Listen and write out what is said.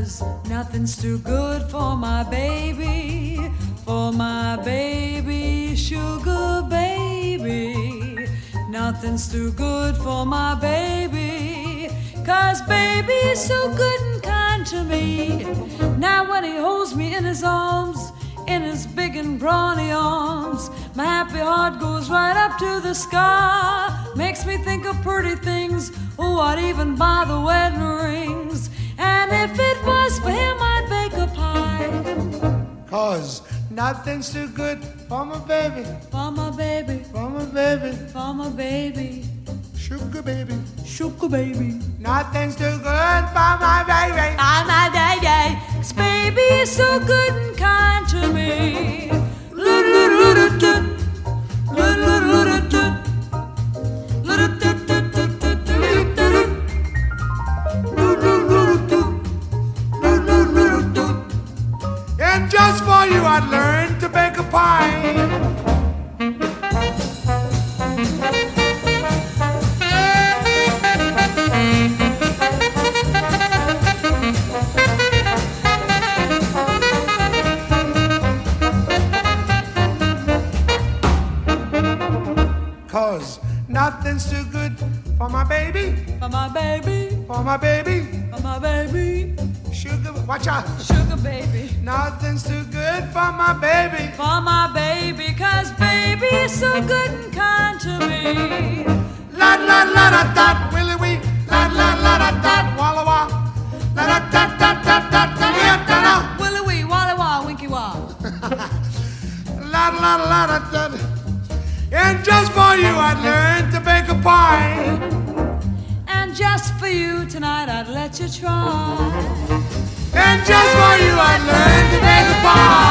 'cause nothing's too good for my baby, sugar baby. Nothing's too good for my baby, 'cause baby's so good and kind to me. Now when he holds me in his arms, in his big and brawny arms, my happy heart goes right up to the sky. Makes me think of pretty things, oh, I'd even buy the wedding rings. And if it was for him, I'd bake a pie. 'Cause nothing's too good for my baby, for my baby, for my baby, for my baby, sugar baby, sugar baby. Nothing's too good for my baby, for my baby, 'cause baby is so good and kind to me. And just for you I'd learn to bake a pie. 'Cause nothing's too good for my baby, for my baby, for my baby, for my baby, sugar, watch out, sugar baby. Nothing's too good for my baby, for my baby, 'cause baby is so good and kind to me. La la la da da, willy wee, la la la da da, walla wah, la da da da da da da da da, willy wee, walla wah, winky wah. La la la da da. And just for you I'd learn to bake a pie. And just for you tonight I'd let you try. And just for you I'd learn to bake a pie.